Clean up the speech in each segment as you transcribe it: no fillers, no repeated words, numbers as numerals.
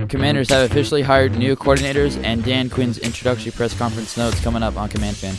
Commanders have officially hired new coordinators, and Dan Quinn's introductory press conference notes coming up on Command Fan.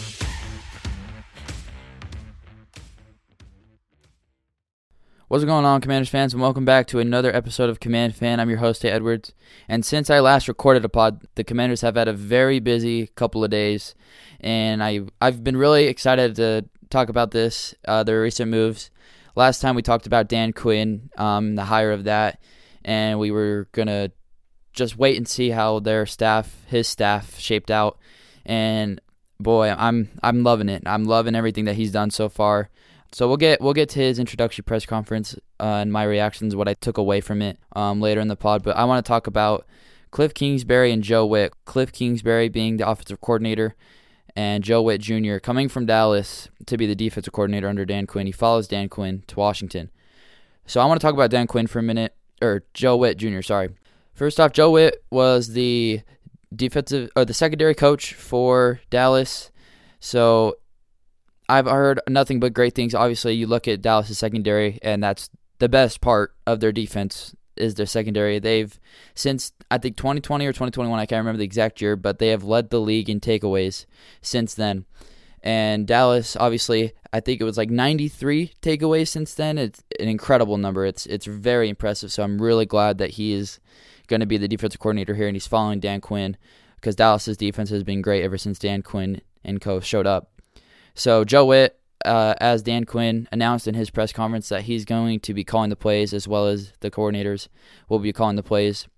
What's going on, Commanders fans, and welcome back to another episode of Command Fan. I'm your host, Tate Edwards, and since I last recorded a pod, the Commanders have had a very busy couple of days, and I've been really excited to talk about their recent moves. Last time we talked about Dan Quinn, the hire of that, and we were going to just wait and see how his staff shaped out, and boy, I'm loving it. I'm loving everything that he's done so far. So we'll get to his introductory press conference and my reactions, what I took away from it later in the pod. But I want to talk about Cliff Kingsbury and Joe Whitt. Cliff Kingsbury being the offensive coordinator, and Joe Whitt Jr. coming from Dallas to be the defensive coordinator under Dan Quinn. He follows Dan Quinn to Washington. So I want to talk about Dan Quinn for a minute, or Joe Whitt Jr., sorry. First off, Joe Whitt was the secondary coach for Dallas. So I've heard nothing but great things. Obviously, you look at Dallas' secondary, and that's the best part of their defense is their secondary. They've, since I think 2020 or 2021, I can't remember the exact year, but they have led the league in takeaways since then. And Dallas, obviously, I think it was like 93 takeaways since then. It's an incredible number. It's very impressive. So I'm really glad that he is going to be the defensive coordinator here, and he's following Dan Quinn, because Dallas' defense has been great ever since Dan Quinn and co showed up. So Joe Whitt, as Dan Quinn announced in his press conference, that he's going to be calling the plays, as well as the coordinators will be calling the plays.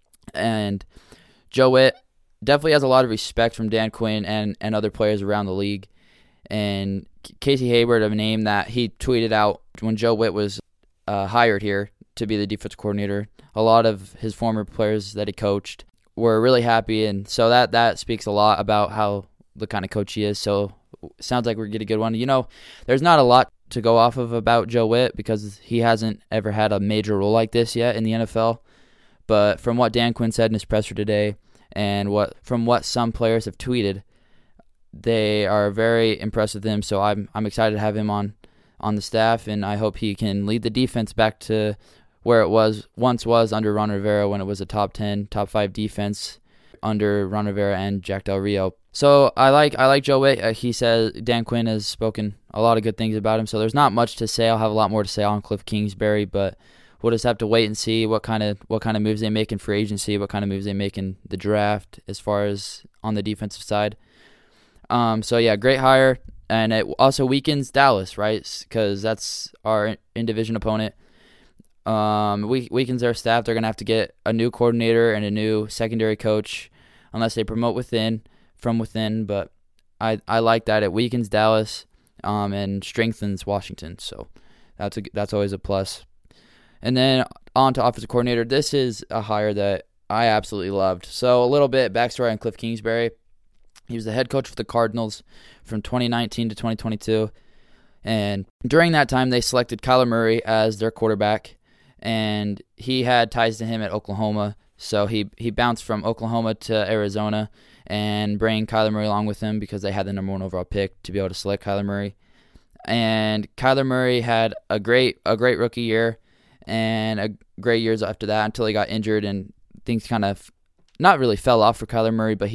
And Joe Whitt definitely has a lot of respect from Dan Quinn and other players around the league. And Casey Hayward, a name that he tweeted out when Joe Whitt was hired here to be the defensive coordinator, a lot of his former players that he coached were really happy. And so that speaks a lot about how the kind of coach he is. So sounds like we're going to get a good one. You know, there's not a lot to go off of about Joe Whitt because he hasn't ever had a major role like this yet in the NFL. But from what Dan Quinn said in his presser today, and from what some players have tweeted, they are very impressed with him. So I'm excited to have him on the staff, and I hope he can lead the defense back to where it once was under Ron Rivera, when it was a top 10, top 5 defense under Ron Rivera and Jack Del Rio. So I like Joe Whitt. He says Dan Quinn has spoken a lot of good things about him. So there's not much to say. I'll have a lot more to say on Cliff Kingsbury, but we'll just have to wait and see what kind of moves they make in free agency, what kind of moves they make in the draft as far as on the defensive side. So yeah, great hire, and it also weakens Dallas, right? Because that's our in-division opponent. Weakens their staff. They're gonna have to get a new coordinator and a new secondary coach, unless they promote from within. But I like that it weakens Dallas, and strengthens Washington. So that's always a plus. And then on to offensive coordinator. This is a hire that I absolutely loved. So a little bit backstory on Cliff Kingsbury. He was the head coach for the Cardinals from 2019 to 2022. And during that time, they selected Kyler Murray as their quarterback. And he had ties to him at Oklahoma. So he bounced from Oklahoma to Arizona and bring Kyler Murray along with him because they had the number 1 overall pick to be able to select Kyler Murray. And Kyler Murray had a great rookie year and a great years after that until he got injured, and things kind of not really fell off for Kyler Murray, but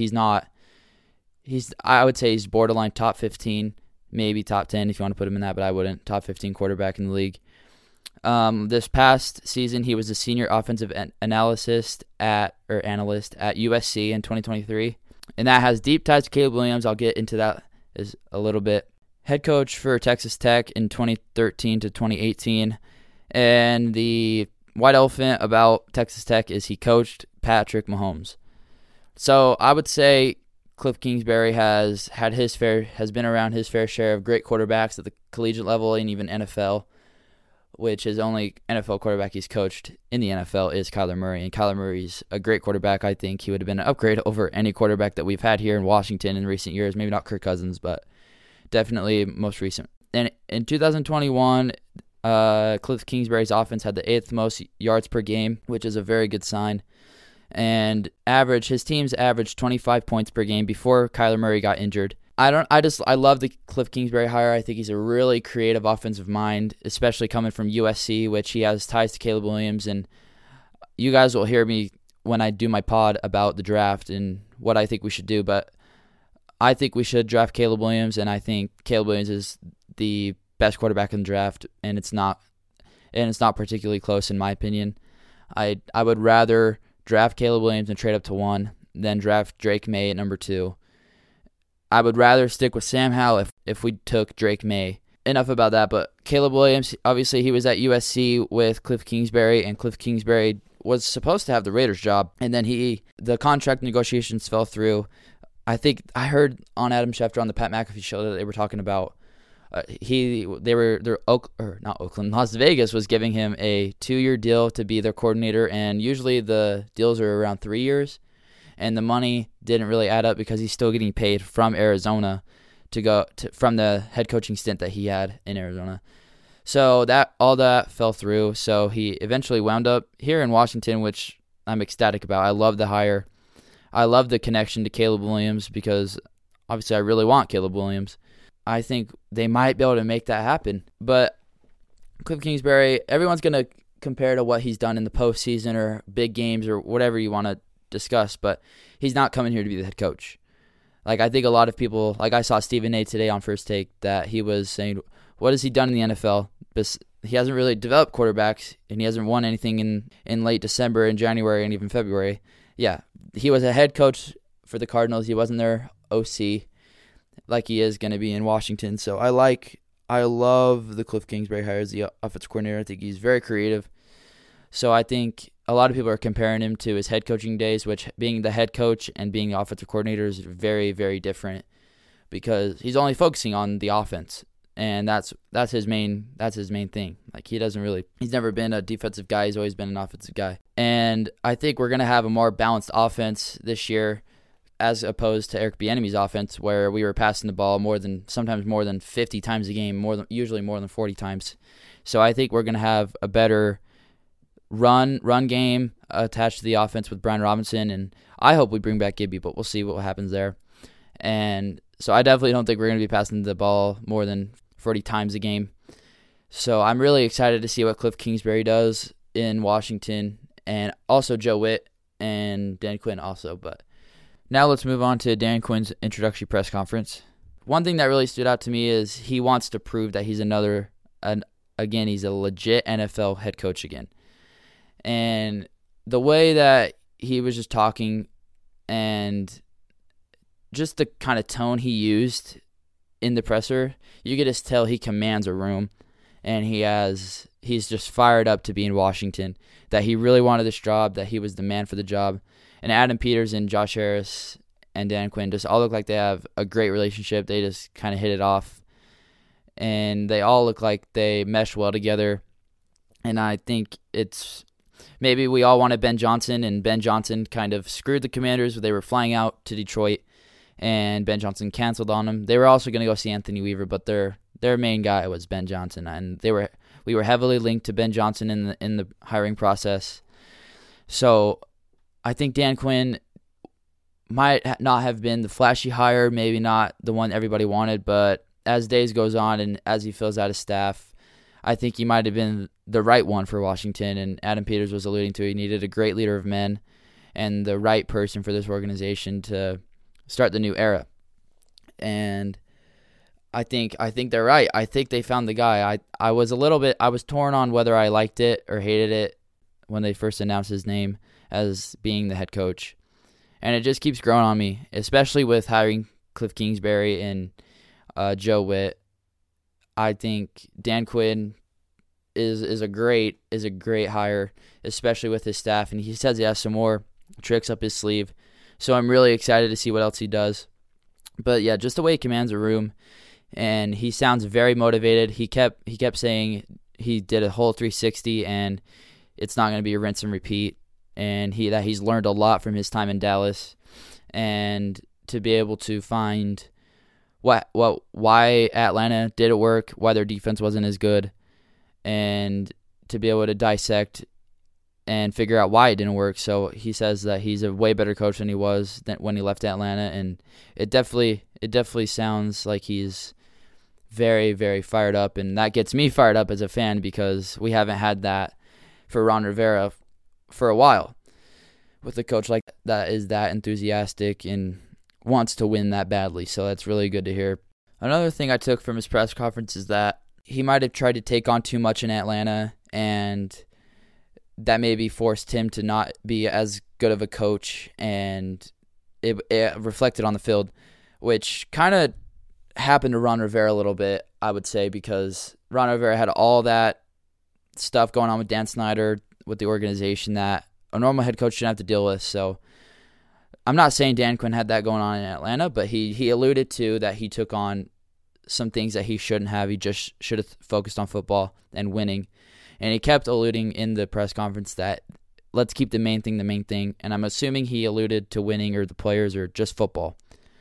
I would say he's borderline top 15, maybe top 10 if you want to put him in that, but I wouldn't. Top 15 quarterback in the league. This past season, he was a senior offensive analyst at USC in 2023, and that has deep ties to Caleb Williams. I'll get into that a little bit. Head coach for Texas Tech in 2013 to 2018, and the white elephant about Texas Tech is he coached Patrick Mahomes. So I would say Cliff Kingsbury has been around his fair share of great quarterbacks at the collegiate level and even NFL, which his only NFL quarterback he's coached in the NFL is Kyler Murray. And Kyler Murray's a great quarterback. I think he would have been an upgrade over any quarterback that we've had here in Washington in recent years. Maybe not Kirk Cousins, but definitely most recent. And in 2021, Cliff Kingsbury's offense had the 8th most yards per game, which is a very good sign. And his teams averaged 25 points per game before Kyler Murray got injured. I love the Cliff Kingsbury hire. I think he's a really creative offensive mind, especially coming from USC, which he has ties to Caleb Williams. And you guys will hear me when I do my pod about the draft and what I think we should do, but I think we should draft Caleb Williams, and I think Caleb Williams is the best quarterback in the draft, and it's not particularly close in my opinion. I would rather draft Caleb Williams and trade up to 1 than draft Drake May at number 2. I would rather stick with Sam Howell if we took Drake May. Enough about that, but Caleb Williams, obviously he was at USC with Cliff Kingsbury, and Cliff Kingsbury was supposed to have the Raiders job, and then the contract negotiations fell through. I think I heard on Adam Schefter on the Pat McAfee show that they were talking about Las Vegas was giving him a 2-year deal to be their coordinator, and usually the deals are around 3 years, and the money didn't really add up because he's still getting paid from Arizona from the head coaching stint that he had in Arizona. So all that fell through. So he eventually wound up here in Washington, which I'm ecstatic about. I love the hire. I love the connection to Caleb Williams because obviously I really want Caleb Williams. I think they might be able to make that happen. But Cliff Kingsbury, everyone's going to compare to what he's done in the postseason or big games or whatever you want to discuss, but he's not coming here to be the head coach. Like, I think a lot of people, like I saw Stephen A. today on First Take, that he was saying, what has he done in the NFL? He hasn't really developed quarterbacks, and he hasn't won anything in late December and January and even February. Yeah, he was a head coach for the Cardinals. He wasn't their OC like he is going to be in Washington. So I love the Cliff Kingsbury hire as the offensive coordinator. I think he's very creative. So I think a lot of people are comparing him to his head coaching days, which being the head coach and being the offensive coordinator is very, very different because he's only focusing on the offense. And that's his main thing. Like, he's never been a defensive guy. He's always been an offensive guy. And I think we're going to have a more balanced offense this year as opposed to Eric Bieniemy's offense, where we were passing the ball sometimes more than 50 times a game, usually more than 40 times. So I think we're going to have a better run game attached to the offense with Brian Robinson, and I hope we bring back Gibby, but we'll see what happens there. And so I definitely don't think we're going to be passing the ball more than 40 times a game. So I'm really excited to see what Cliff Kingsbury does in Washington, and also Joe Witt and Dan Quinn also. But now let's move on to Dan Quinn's introductory press conference. One thing that really stood out to me is he wants to prove that he's he's a legit NFL head coach again. And the way that he was just talking and just the kind of tone he used in the presser, you could just tell he commands a room, and he's just fired up to be in Washington, that he really wanted this job, that he was the man for the job. And Adam Peters and Josh Harris and Dan Quinn just all look like they have a great relationship. They just kind of hit it off, and they all look like they mesh well together. And I think maybe we all wanted Ben Johnson, and Ben Johnson kind of screwed the Commanders. They were flying out to Detroit, and Ben Johnson canceled on them. They were also going to go see Anthony Weaver, but their main guy was Ben Johnson, and we were heavily linked to Ben Johnson in the hiring process. So I think Dan Quinn might not have been the flashy hire, maybe not the one everybody wanted, but as days goes on and as he fills out his staff, I think he might have been the right one for Washington. And Adam Peters was alluding to he needed a great leader of men and the right person for this organization to start the new era. And I think they're right. I think they found the guy. I was torn on whether I liked it or hated it when they first announced his name as being the head coach. And it just keeps growing on me, especially with hiring Cliff Kingsbury and Joe Witt. I think Dan Quinn is a great hire, especially with his staff, and he says he has some more tricks up his sleeve. So I'm really excited to see what else he does. But yeah, just the way he commands a room, and he sounds very motivated. He kept saying he did a whole 360, and it's not going to be a rinse and repeat. And he's learned a lot from his time in Dallas, and to be able to find why Atlanta didn't work, why their defense wasn't as good, and to be able to dissect and figure out why it didn't work. So he says that he's a way better coach than he was when he left Atlanta, and it definitely sounds like he's very, very fired up, and that gets me fired up as a fan because we haven't had that for Ron Rivera for a while. with a coach like that is that enthusiastic and wants to win that badly. So that's really good to hear. Another thing I took from his press conference is that he might have tried to take on too much in Atlanta, and that maybe forced him to not be as good of a coach, and it reflected on the field, which kind of happened to Ron Rivera a little bit, I would say, because Ron Rivera had all that stuff going on with Dan Snyder, with the organization that a normal head coach shouldn't have to deal with. So I'm not saying Dan Quinn had that going on in Atlanta, but he alluded to that he took on some things that he shouldn't have. He just should have focused on football and winning. And he kept alluding in the press conference that let's keep the main thing. And I'm assuming he alluded to winning or the players or just football.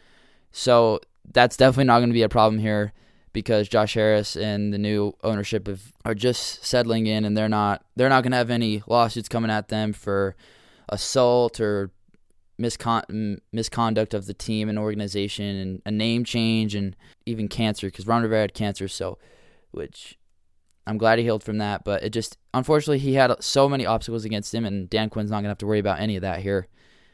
So that's definitely not going to be a problem here, because Josh Harris and the new ownership are just settling in, and they're not going to have any lawsuits coming at them for assault or misconduct of the team and organization, and a name change, and even cancer, because Ron Rivera had cancer, so which I'm glad he healed from that. But it just, unfortunately, he had so many obstacles against him, and Dan Quinn's not going to have to worry about any of that here.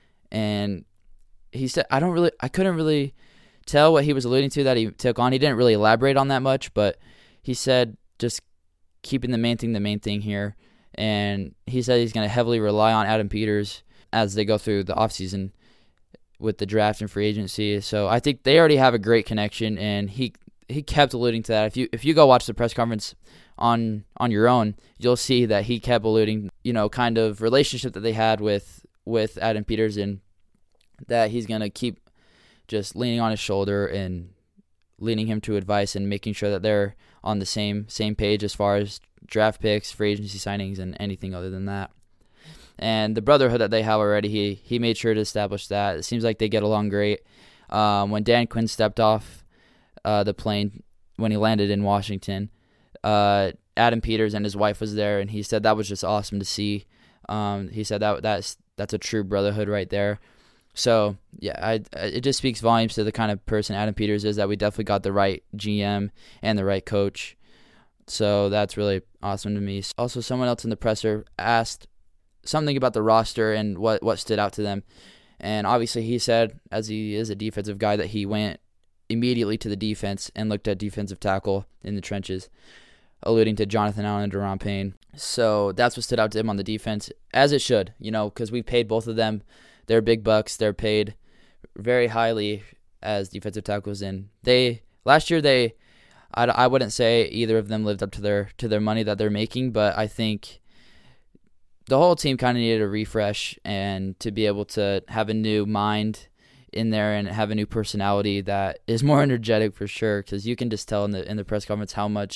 And he said, I couldn't really tell what he was alluding to that he took on. He didn't really elaborate on that much, but he said just keeping the main thing here. And he said he's going to heavily rely on Adam Peters as they go through the offseason with the draft and free agency. So I think they already have a great connection, and he kept alluding to that. If you go watch the press conference on your own, you'll see that he kept alluding, kind of relationship that they had with Adam Peters, and that he's going to keep just leaning on his shoulder and leading him to advice and making sure that they're on the same page as far as draft picks, free agency signings, and anything other than that. And the brotherhood that they have already, he made sure to establish that. It seems like they get along great. When Dan Quinn stepped off the plane, when he landed in Washington, Adam Peters and his wife was there, and he said that was just awesome to see. He said that's a true brotherhood right there. So, yeah, it just speaks volumes to the kind of person Adam Peters is, that we definitely got the right GM and the right coach. So that's really awesome to me. Also, someone else in the presser asked something about the roster and what stood out to them. And obviously he said, as he is a defensive guy, that he went immediately to the defense and looked at defensive tackle in the trenches, alluding to Jonathan Allen and Daron Payne. So that's what stood out to him on the defense, as it should, because we paid both of them. They're big bucks. They're paid very highly as defensive tackles, and last year I wouldn't say either of them lived up to their money that they're making, but I think the whole team kind of needed a refresh, and to be able to have a new mind in there and have a new personality that is more energetic for sure, because you can just tell in the press conference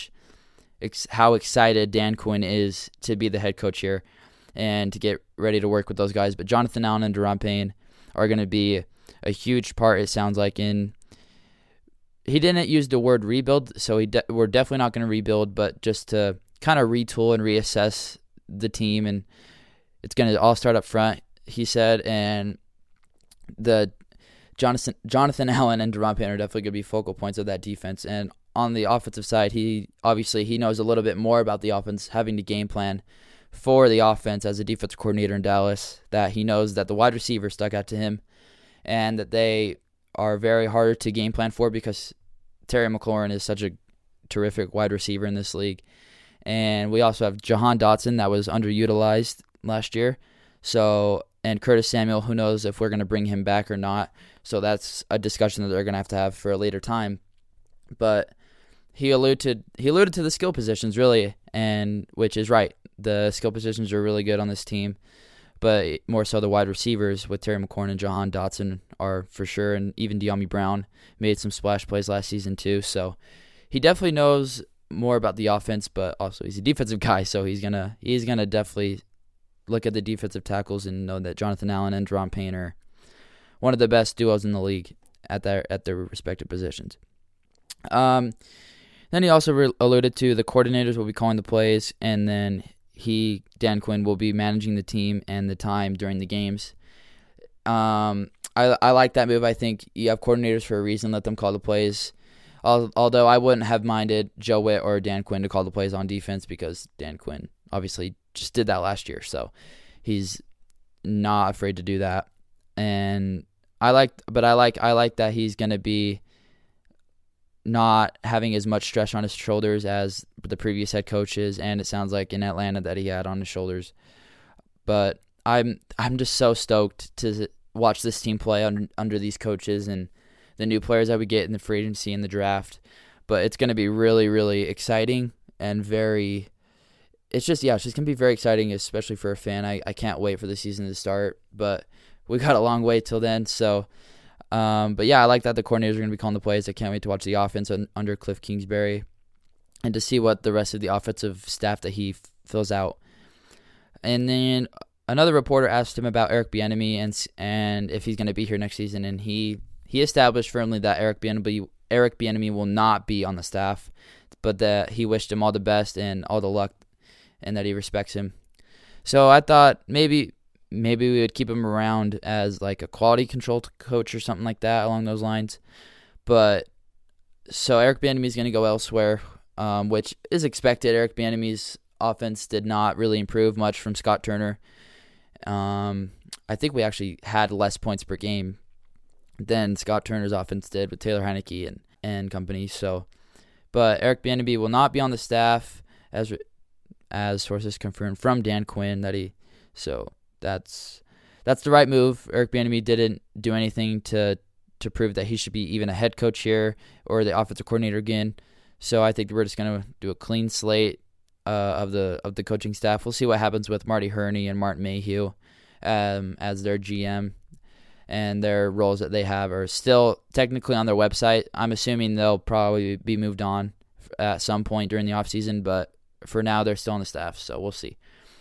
how excited Dan Quinn is to be the head coach here and to get ready to work with those guys. But Jonathan Allen and Daron Payne are going to be a huge part, it sounds like. He didn't use the word rebuild, so we're definitely not going to rebuild, but just to kind of retool and reassess the team, and it's going to all start up front, he said. And the Jonathan Allen and Daron Payne are definitely going to be focal points of that defense. And on the offensive side, he knows a little bit more about the offense, having to game plan for the offense as a defensive coordinator in Dallas, that he knows that the wide receiver stuck out to him and that they are very hard to game plan for, because Terry McLaurin is such a terrific wide receiver in this league. And we also have Jahan Dotson, that was underutilized last year. So, and Curtis Samuel, who knows if we're going to bring him back or not. So that's a discussion that they're going to have for a later time. But he alluded to the skill positions, really, and which is right. The skill positions are really good on this team, but more so the wide receivers with Terry McLaurin and Jahan Dotson are for sure, and even De'Ami Brown made some splash plays last season too. So he definitely knows more about the offense, but also he's a defensive guy, so he's gonna definitely look at the defensive tackles and know that Jonathan Allen and Daron Payne are one of the best duos in the league at their respective positions. Then he also alluded to the coordinators will be calling the plays, and then Dan Quinn, will be managing the team and the time during the games. I like that move. I think you have coordinators for a reason. Let them call the plays. Although I wouldn't have minded Joe Witt or Dan Quinn to call the plays on defense, because Dan Quinn obviously just did that last year. So he's not afraid to do that. And I like that he's going to be not having as much stress on his shoulders as the previous head coaches, and it sounds like in Atlanta that he had on his shoulders. But I'm just so stoked to watch this team play under these coaches and the new players that we get in the free agency and the draft. But it's going to be really, really exciting and it's just going to be very exciting, especially for a fan. I can't wait for the season to start, but we got a long way till then. So, but yeah, I like that the coordinators are going to be calling the plays. I can't wait to watch the offense under Cliff Kingsbury and to see what the rest of the offensive staff that he fills out. And then another reporter asked him about Eric Bieniemy and if he's going to be here next season, and he established firmly that Eric Bieniemy will not be on the staff, but that he wished him all the best and all the luck, and that he respects him. So I thought maybe we would keep him around as like a quality control coach or something like that along those lines. But so Eric Bieniemy is going to go elsewhere, which is expected. Eric Bieniemy's offense did not really improve much from Scott Turner. I think we actually had less points per game than Scott Turner's offense did with Taylor Heinicke and company. So, but Eric Bieniemy will not be on the staff as sources confirmed from Dan Quinn so that's the right move. Eric Bieniemy didn't do anything to prove that he should be even a head coach here or the offensive coordinator again. So I think we're just going to do a clean slate of the coaching staff. We'll see what happens with Marty Hurney and Martin Mayhew as their GM, and their roles that they have are still technically on their website. I'm assuming they'll probably be moved on at some point during the offseason, but for now they're still on the staff, so we'll see.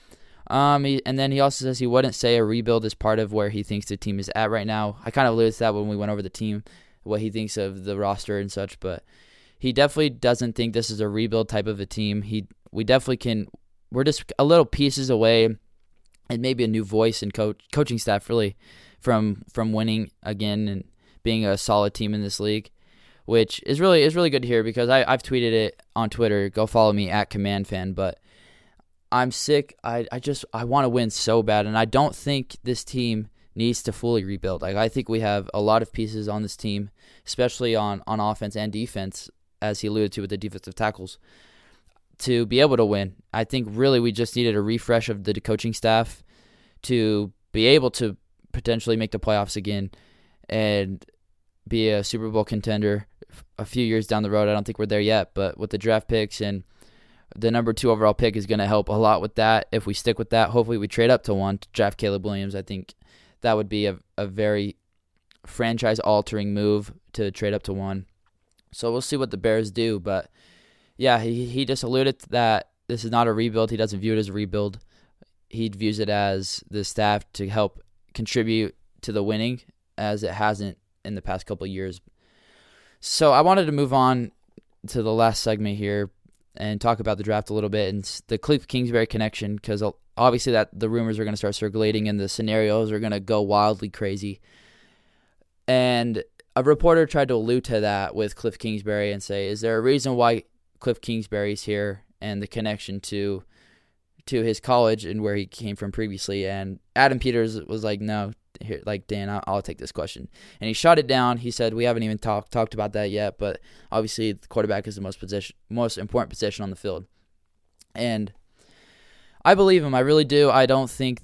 And then he also says he wouldn't say a rebuild is part of where he thinks the team is at right now. I kind of alluded to that when we went over the team, what he thinks of the roster and such, but he definitely doesn't think this is a rebuild type of a team. We definitely can. We're just a little pieces away, and maybe a new voice and coaching staff really from winning again and being a solid team in this league, which is really good to hear because I've tweeted it on Twitter. Go follow me at CommandFan. But I'm sick. I want to win so bad, and I don't think this team needs to fully rebuild. Like, I think we have a lot of pieces on this team, especially on offense and defense, as he alluded to with the defensive tackles, to be able to win. I think really we just needed a refresh of the coaching staff to be able to potentially make the playoffs again and be a Super Bowl contender a few years down the road. I don't think we're there yet, but with the draft picks and the number 2 overall pick is going to help a lot with that. If we stick with that, hopefully we trade up to 1 to draft Caleb Williams. I think that would be a very franchise-altering move to trade up to 1. So we'll see what the Bears do, but yeah, he just alluded that this is not a rebuild. He doesn't view it as a rebuild. He views it as the staff to help contribute to the winning, as it hasn't in the past couple of years. So I wanted to move on to the last segment here and talk about the draft a little bit and the Cliff Kingsbury connection, because obviously that the rumors are going to start circulating and the scenarios are going to go wildly crazy. And a reporter tried to allude to that with Cliff Kingsbury and say, is there a reason why Cliff Kingsbury's here and the connection to his college and where he came from previously? And Adam Peters was like, no, here, like, Dan, I'll take this question. And he shot it down. He said, we haven't even talked about that yet, but obviously the quarterback is the most important position on the field. And I believe him. I really do. I don't think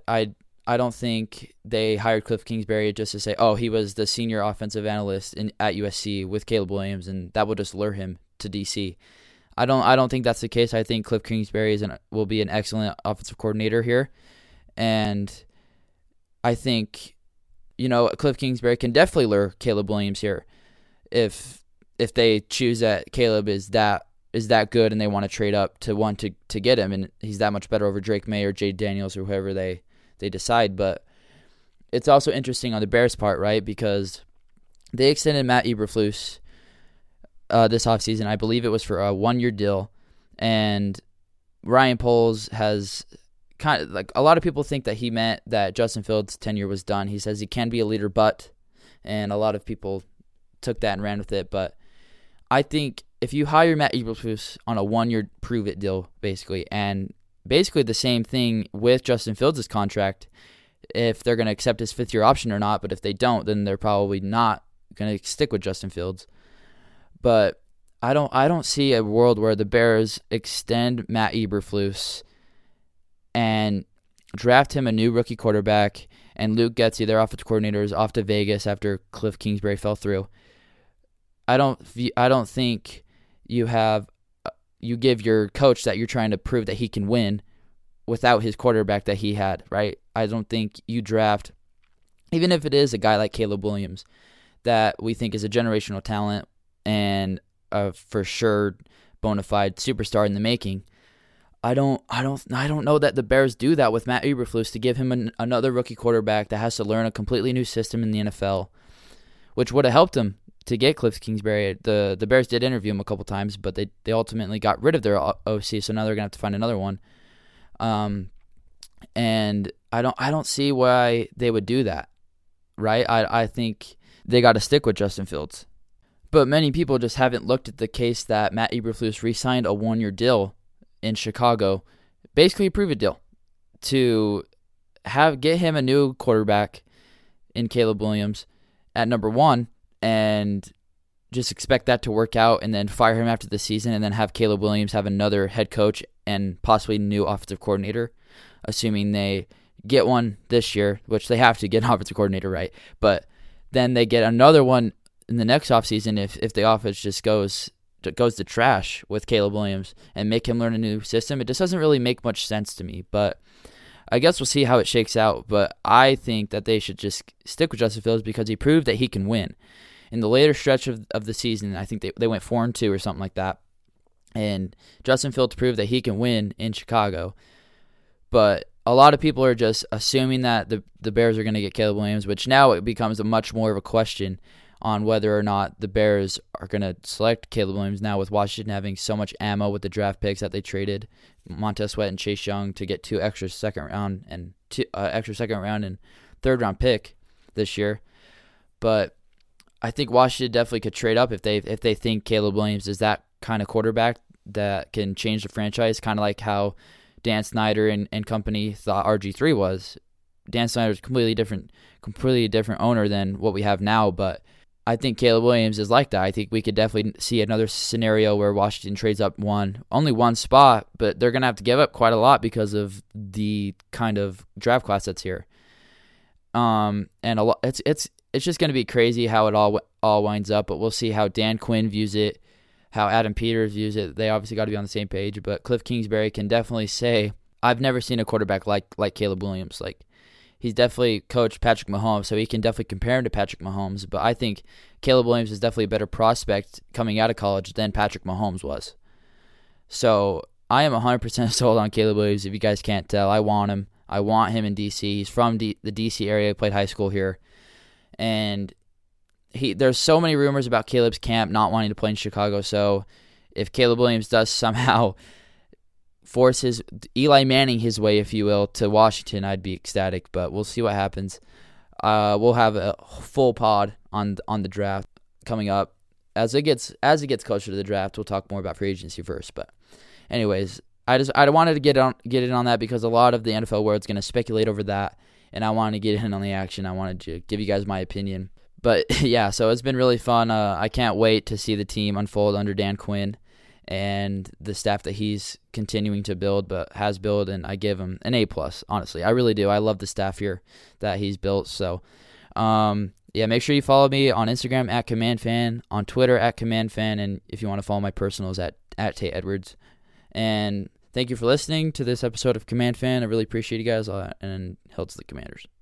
they hired Cliff Kingsbury just to say, oh, he was the senior offensive analyst at USC with Caleb Williams, and that would just lure him to DC. I don't think that's the case. I think Cliff Kingsbury will be an excellent offensive coordinator here, and I think Cliff Kingsbury can definitely lure Caleb Williams here if they choose that Caleb is that good and they want to trade up to 1 to get him, and he's that much better over Drake May or Jay Daniels or whoever they decide. But it's also interesting on the Bears' part, right? Because they extended Matt Eberflus this offseason. I believe it was for a 1-year deal. And Ryan Poles has kind of, like, a lot of people think that he meant that Justin Fields' tenure was done. He says he can be a leader, and a lot of people took that and ran with it. But I think if you hire Matt Eberflus on a 1-year prove-it deal, basically, and basically the same thing with Justin Fields' contract, if they're going to accept his fifth-year option or not. But if they don't, then they're probably not going to stick with Justin Fields. But I don't see a world where the Bears extend Matt Eberflus and draft him a new rookie quarterback, and Luke Getsy, their offensive coordinator, is off to Vegas after Cliff Kingsbury fell through. I don't think you give your coach that you're trying to prove that he can win without his quarterback that he had, right? I don't think you draft, even if it is a guy like Caleb Williams that we think is a generational talent and a for sure bona fide superstar in the making. I don't know that the Bears do that with Matt Eberflus to give him another rookie quarterback that has to learn a completely new system in the NFL, which would have helped him to get Cliff Kingsbury. The Bears did interview him a couple times, but they ultimately got rid of their OC, so now they're gonna have to find another one. And I don't see why they would do that, right? I think they got to stick with Justin Fields. But many people just haven't looked at the case that Matt Eberflus re-signed a one-year deal in Chicago, basically a prove-it deal, to get him a new quarterback in Caleb Williams at number one, and just expect that to work out, and then fire him after the season, and then have Caleb Williams have another head coach and possibly new offensive coordinator, assuming they get one this year, which they have to get an offensive coordinator, right? But then they get another one in the next offseason if the offense just goes to trash with Caleb Williams and make him learn a new system. It just doesn't really make much sense to me, but I guess we'll see how it shakes out. But I think that they should just stick with Justin Fields because he proved that he can win. In the later stretch of the season, I think they went 4-2 or something like that, and Justin Fields proved that he can win in Chicago. But a lot of people are just assuming that the Bears are going to get Caleb Williams, which now it becomes a much more of a question on whether or not the Bears are going to select Caleb Williams now, with Washington having so much ammo with the draft picks that they traded Montez Sweat and Chase Young to get two extra second round and third round pick this year. But I think Washington definitely could trade up if they think Caleb Williams is that kind of quarterback that can change the franchise, kind of like how Dan Snyder and company thought RG3 was. Dan Snyder's completely different owner than what we have now, but I think Caleb Williams is like that. I think we could definitely see another scenario where Washington trades up only one spot, but they're going to have to give up quite a lot because of the kind of draft class that's here. And a lot, it's just going to be crazy how it all winds up, but we'll see how Dan Quinn views it, how Adam Peters views it. They obviously got to be on the same page, but Cliff Kingsbury can definitely say, I've never seen a quarterback like Caleb Williams. Like, he's definitely coached Patrick Mahomes, so he can definitely compare him to Patrick Mahomes. But I think Caleb Williams is definitely a better prospect coming out of college than Patrick Mahomes was. So I am 100% sold on Caleb Williams, if you guys can't tell. I want him. I want him in D.C. He's from the D.C. area. He played high school here. And there's so many rumors about Caleb's camp not wanting to play in Chicago. So if Caleb Williams does somehow force Eli Manning his way, if you will, to Washington, I'd be ecstatic. But we'll see what happens. We'll have a full pod on the draft coming up. As it gets closer to the draft, we'll talk more about free agency first. But anyways, I wanted to get in on that because a lot of the NFL world's going to speculate over that, and I wanted to get in on the action. I wanted to give you guys my opinion. But yeah, so it's been really fun. I can't wait to see the team unfold under Dan Quinn and the staff that he's continuing to build, but has built, and I give him an A+, honestly. I really do. I love the staff here that he's built. So, yeah, make sure you follow me on Instagram at CommandFan, on Twitter at CommandFan, and if you want to follow my personals at Tate Edwards. And thank you for listening to this episode of Command Fan. I really appreciate you guys, and hail to the Commanders.